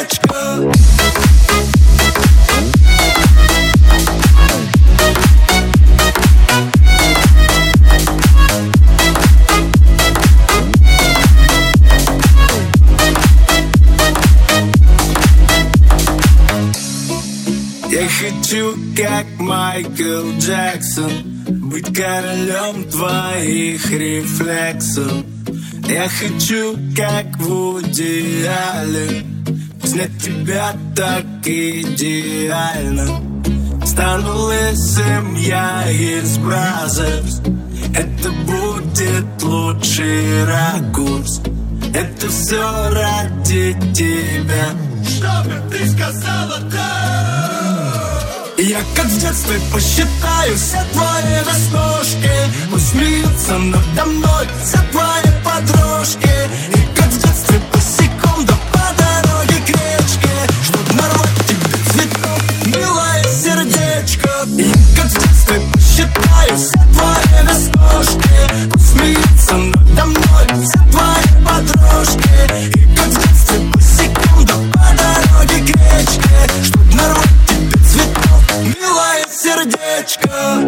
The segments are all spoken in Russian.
сердечко. Я хочу, как Майкл Джексон, быть королем твоих рефлексов. Я хочу, как Вуди Аллен, снять тебя так идеально. Стану лысым я из Бразерс. Это будет лучший ракурс. Это все ради тебя. Что бы ты сказала, да? Я как в детстве посчитаю все твои веснушки. Пусть смеются надо мной все твои подружки. И как в детстве босиком да по дороге к речке, чтоб нарвать тебе цветов, милое сердечко. Я как в детстве посчитаю все твои веснушки. Пусть смеются надо мной все твои подружки. И как в детстве босиком да по дороге к речке, чтоб нарвать тебе цветов, милое сердечко.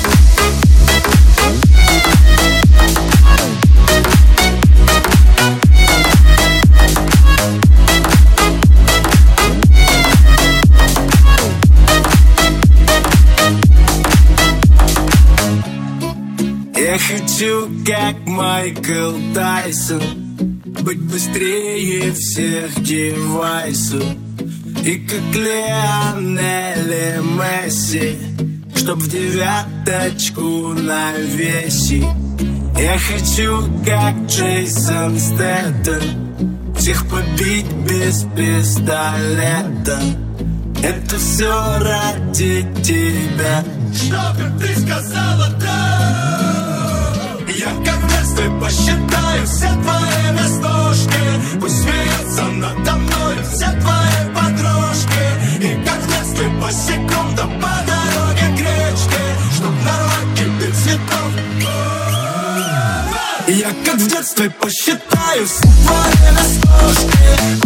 Я хочу, как Майкл Тайсон, быть быстрее всех девайсов. И как Лионель Месси, чтоб в девяточку навесить. Я хочу, как Джейсон Стэттем, всех побить без пистолета. Это все ради тебя. Что бы ты сказала, да? Я как в детстве посчитаю все твои веснушки. Пусть смеются надо мной все твои подружки. И как в детстве босиком да по дороге к речке, чтоб нарвать тебе цветов. Я как в детстве посчитаю все твои веснушки.